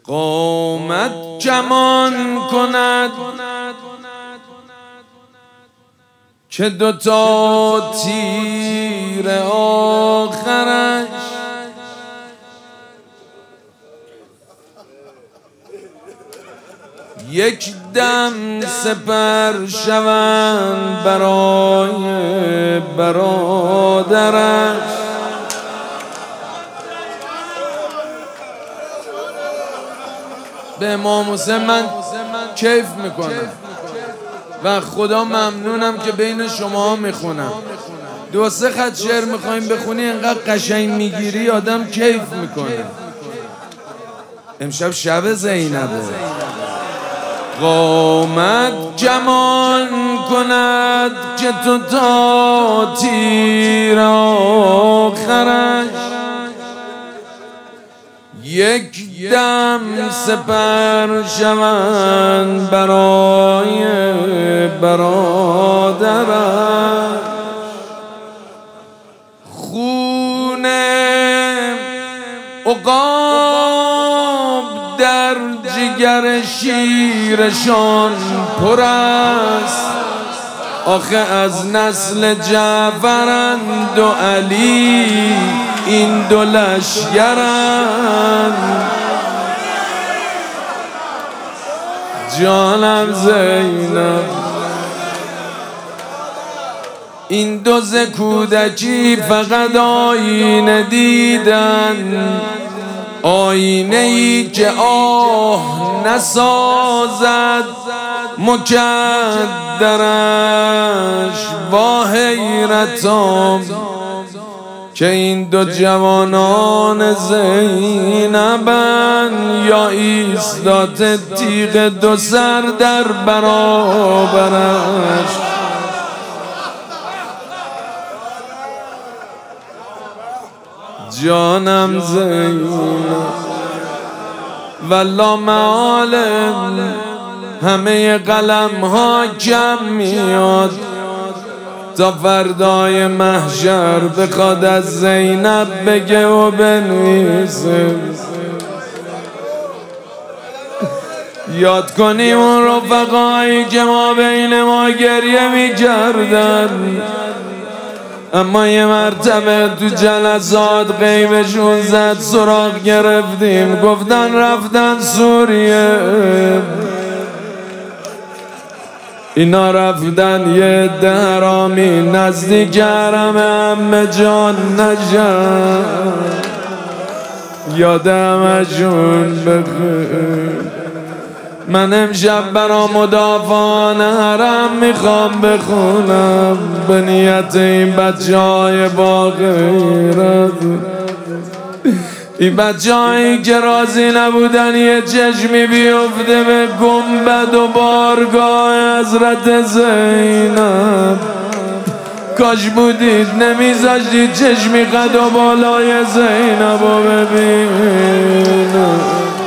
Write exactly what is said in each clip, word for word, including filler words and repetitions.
قامت کمان کند که دوتا تیر آخرش یک دم سپر شوند برای برادرش. به امام حسین من کیف میکنم و خدا ممنونم که بین شما میخونم. دو سه خط شعر میخوایم بخونی انقدر قشنگ میگیری آدم کیف میکنه. امشب شب زینبه. قامت جمان کند که تو تا تیر آخرش یک دم سپر شوند برای برادرش. خون عقاب در جگر شیرشان پر است. آخه از نسل جعفرند و علی این دو لشگرند. جانم زینب این دو ز کودکی فقط آینه دیدن، آینه ای که آه نسازد مکدرش. با حیرتم که این دو جوانان زینبن یا ایستاده تیغ دو سر در برابرش. جانم زینب والله معالم همه قلم ها کم میاد تا فردای محشر بخواد از زینب بگه و بنویسه. یاد کنیم اون رفقایی که ما بین ما گریه میکردن اما یه مرتبه تو جلسات غیبشون زد سراغ گرفتیم گفتن رفتن سوریه. اینا رفتن یه درامی نزدیک حرم عمه جان نشن. یادم ازشون بخیر. من امشب برا مدافعان حرم میخوام بخونم به نیت این بچه های با غیرت. این بچه هایی که راضی نبودن یه چشمی بیفته به گنبد و بارگاه حضرت زینب. کاش بودید نمیذاشتید چشمی قد و بالای زینب رو ببینم.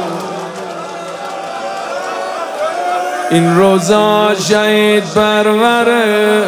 این روزا شهید پروره،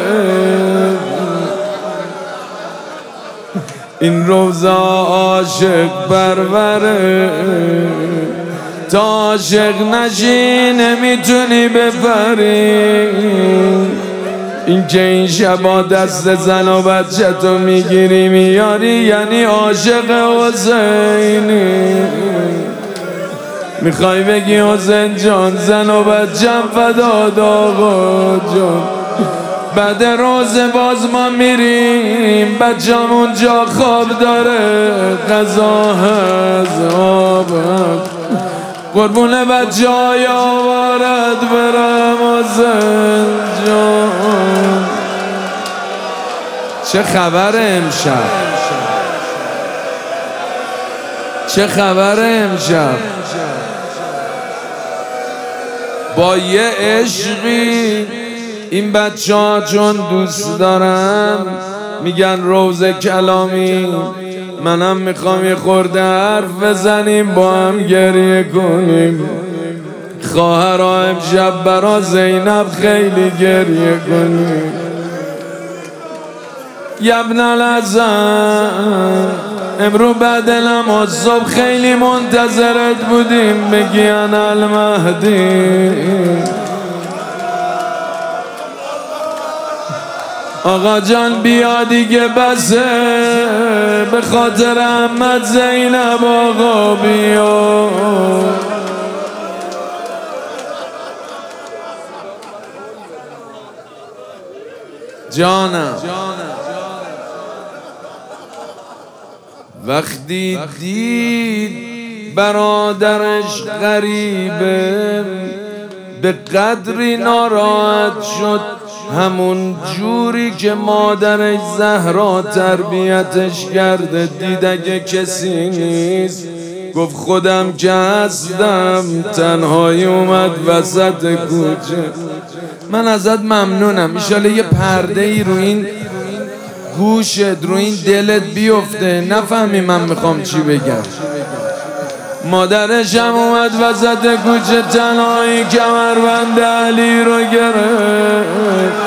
این روزا عاشق پروره. تا عاشق نشی نمیتونی بپری. این که این شبا دست زن و بچه تو میگیری میاری یعنی عاشق حسینی. میخوای بگی حسین جان زن و بچم فداد آقا جان. بعد روز باز ما میریم بچم اونجا خواب داره غذا هست آب قربون بچه های آوارد برم حسین جان. چه خبر امشب؟ چه خبر امشب؟ با یه عشقی این بچه ها چون دوست دارن میگن روز کلامی منم میخوام یه خورده حرف بزنیم با هم گریه کنیم. خواهرها امشب برا زینب خیلی گریه کنیم. یبن الحسن امرو بعد نماز صبح خیلی منتظرت بودیم بگی انا المهدی. آقا جان بیا دیگه بسه، به خاطر احمد زینب آقا بیا. جانم وقتی دید برادرش غریبه به قدری ناراحت شد، همون جوری که مادرش زهرا تربیتش کرده. دید اگه کسی نیست گفت خودم که هستم، تنهایی اومد وسط کوچه. من ازت ممنونم، ایشالا یه پرده ای رو این گوشت رو این دلت بیفته نفهمی من میخوام چی بگم. مادرش هم اومد وسط کوچه تنهایی کمربند علی رو گرفت.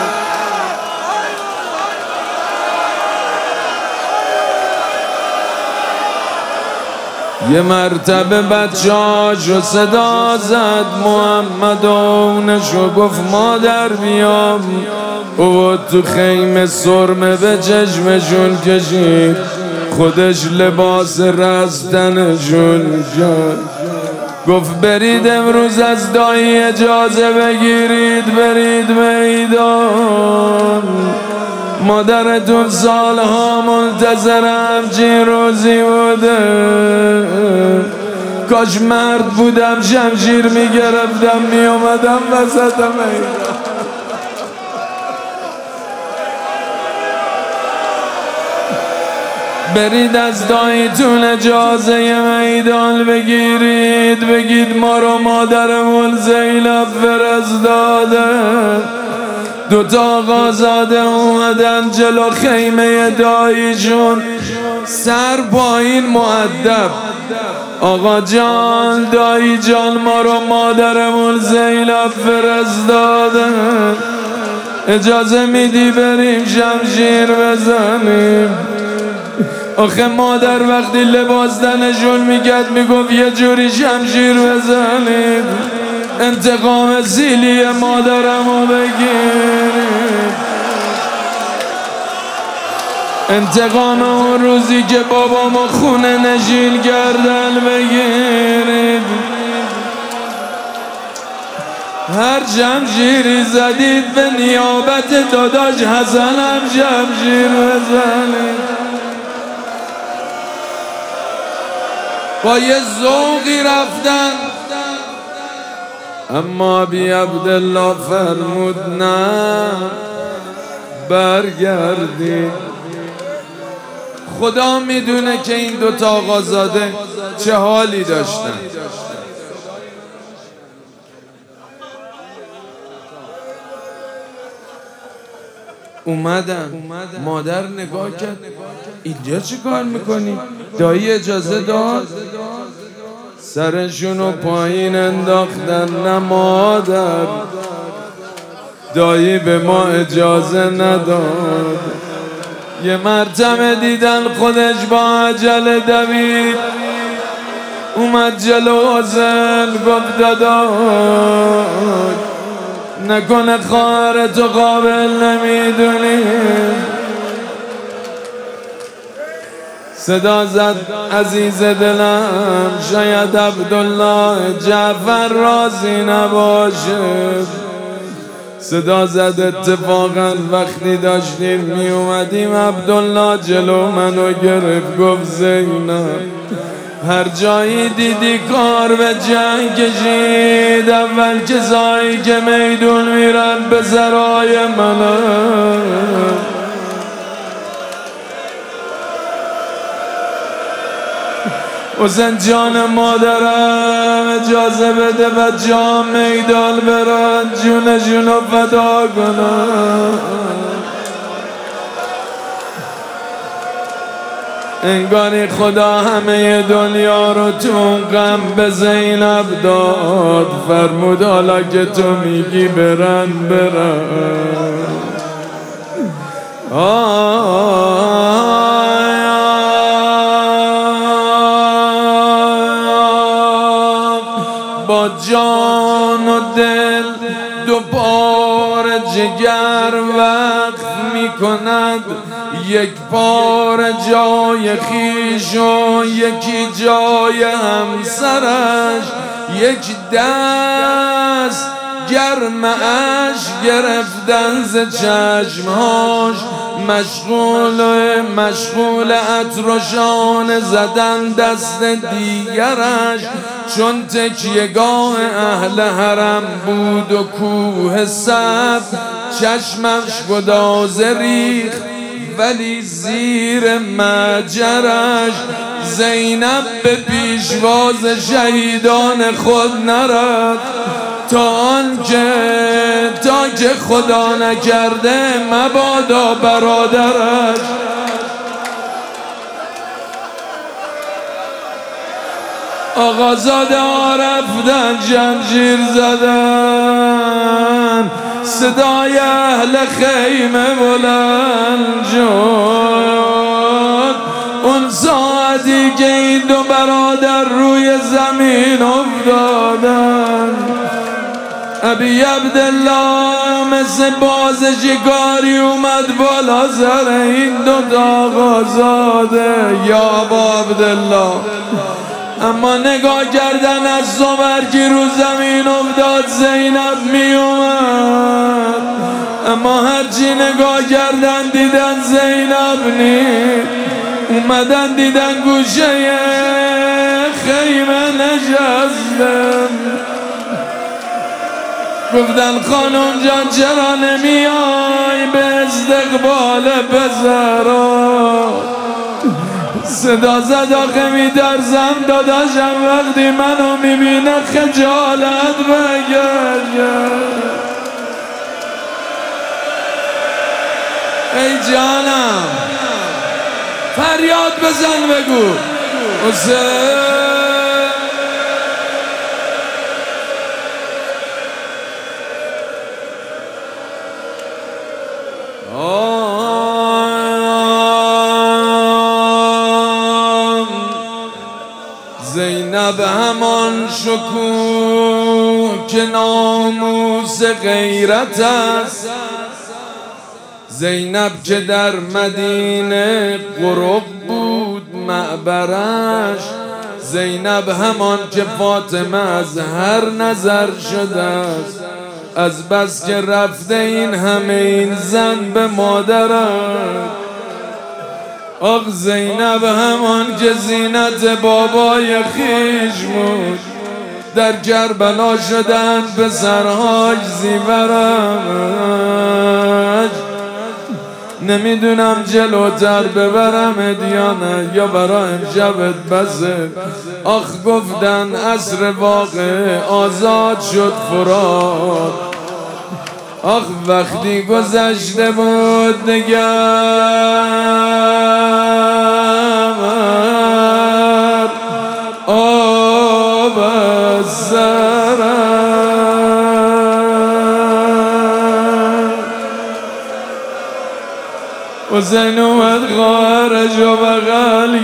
یه مرتبه بچه‌هاشو صدا زد، محمد اونشو گفت مادر بیام. او تو خیمه سرمه به چشمشون کشید، خودش لباس رستنشون کرد. گفت برید امروز از دایی اجازه بگیرید برید میدان، مادرتون سالها منتظر همچین روزی بوده. کاش مرد بودم شمشیر میگرفتم میومدم وسط میدان. برید از داییتون اجازه میدان بگیرید، بگید ما رو مادرمون زینب فرستاده. دوتا آقازاده اومدن جلو خیمه داییشون، سر پایین مؤدب. آقا جان دایی جان ما رو مادرمون زینب فرستاده، اجازه میدی بریم شمشیر بزنیم؟ آخه مادر وقتی لباس تنشون میکرد میگفت یه جوری شمشیر بزنید انتقام زیلی مادرمو بگیرید، انتقام اون روزی که بابامو خونه نشین کردن بگیرید. هر شمشیری زدید به نیابت داداش حسنم شمشیر بزنید. با یه ذوقی رفتن، اما بی عبدالله فرمود نه برگردید. خدا میدونه که این دوتا آقازاده چه حالی داشتن. اومدن مادر نگاه کرد، اینجا چی کار میکنی؟ دایی اجازه داد؟ سرشونو پایین انداختن. نه مادر، دایی به ما اجازه نداد. یه مرتبه دیدن خودش با عجله دوید، اومد جلو حسین گفت داداش نکنه خواهرتو قابل نمیدونی. صدا زد عزیز دلم شاید عبدالله جعفر راضی نباشه. صدا زد اتفاقا وقتی داشتیم می اومدیم عبدالله جلو منو گرفت گفت زینب هر جایی دیدی کار به جنگ کشید، اول کسایی که میدون میرن به سرای منم. حسین جان مادرم اجازه بده بچه ها میدان برن جونشونو فدا کنن. انگاری خدا همه دنیا رو تو غم به زینب داد، فرمود حالا که تو میگی برن برن. آه با جان و دل دو پار جگر وقف می کند، یک پار جای خیش و یکی جای همسرش، یک دست گرمش گرفتن ز چشمهاش، مشغول مشغول عطرشان زدن دست دیگرش، چون تکیهگاه اهل حرم بود و کوه صف، چشمش گدازه ریخت ولی زیر مجرش، زینب به پیشواز شهیدان خود نرفت، تا آنکه تا که خدا نکرده مبادا برادرش. آقازاده ها رفتن جنجیر زدن، صدای اهل خیمه بلند شد، اون ساعتی که این دو برادر روی زمین افتادن، ابی عبدالله مثل باز شکاری اومد بالا سر این دو تا آقازاده، یا ابا عبدالله. اما نگاه کردن از صبر که رو زمین افتاد زینب می اومد، اما هرچی نگاه کردن دیدن زینب نیست، اومدن دیدن گوشه خیمه نشستن، گفتن خانم جان چرا نمیای به استقبال پسرا؟ صدا زد آخه میترسم داداشم وقتی منو میبینه خجالت بکشه. ای جانم فریاد بزن بگو حسین. زینب همان شکوه که ناموس غیرت است، زینب که در مدینه قرب بود معبرش، زینب همان که فاطمه از هر نظر شده است، از بس که رفته این همه این زن به مادرش. آخ زینب همان که زینت بابای خیش بود، در کربلا شدن پسرهاش زیورش، نمیدونم جلوتر ببرمت یا نه یا برا امشبت بسه. آخ گفتن عصر واقع آزاد شد فرات، آخ وقتی گذشته بود نگر آب از سرم، حسین اومد خواهرش و بغل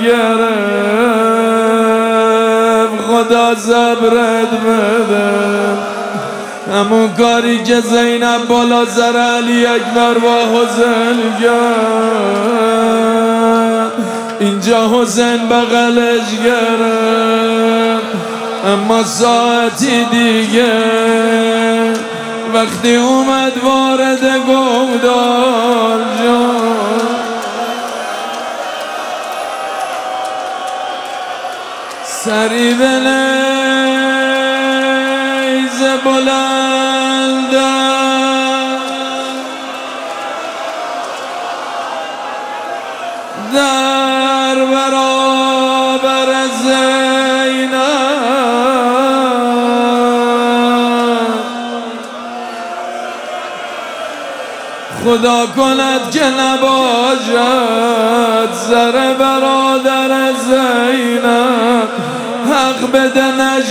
گرفت، خدا صبرت بده. همون کاری که زینب بالا سر علی اکبر با حسین کرد، اینجا حسین بغلش گرفت. اما ساعتی دیگه وقتی اومد وارد گودال شد، سری به نیز بلند در برابر زینب، خدا کند که نباشد سر برادر زینب، حق بده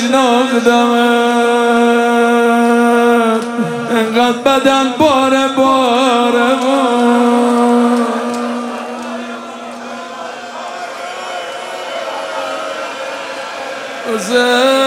نشناختمت، انقدر بدن باره باره بود. حسین